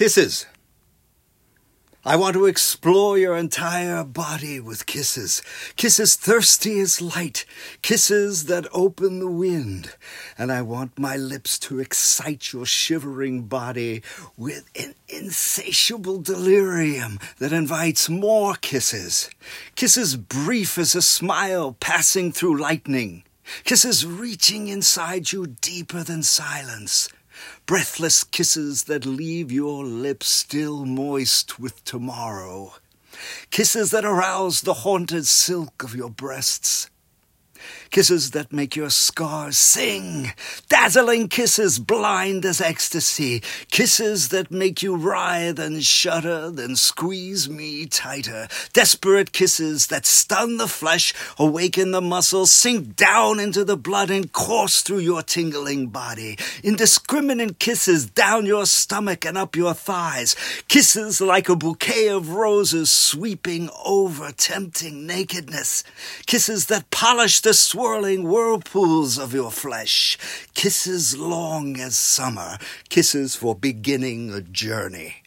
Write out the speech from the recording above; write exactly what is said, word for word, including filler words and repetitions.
Kisses. I want to explore your entire body with kisses. Kisses thirsty as light. Kisses that open the wind. And I want my lips to excite your shivering body with an insatiable delirium that invites more kisses. Kisses brief as a smile passing through lightning. Kisses reaching inside you deeper than silence. Breathless kisses that leave your lips still moist with tomorrow. Kisses that arouse the haunted silk of your breasts. Kisses that make your scars sing. Dazzling kisses blind as ecstasy. Kisses that make you writhe and shudder, then squeeze me tighter. Desperate kisses that stun the flesh, awaken the muscles, sink down into the blood and course through your tingling body. Indiscriminate kisses down your stomach and up your thighs. Kisses like a bouquet of roses sweeping over tempting nakedness. Kisses that polish the swirling whirlpools of your flesh. Kisses long as summer. Kisses for beginning a journey.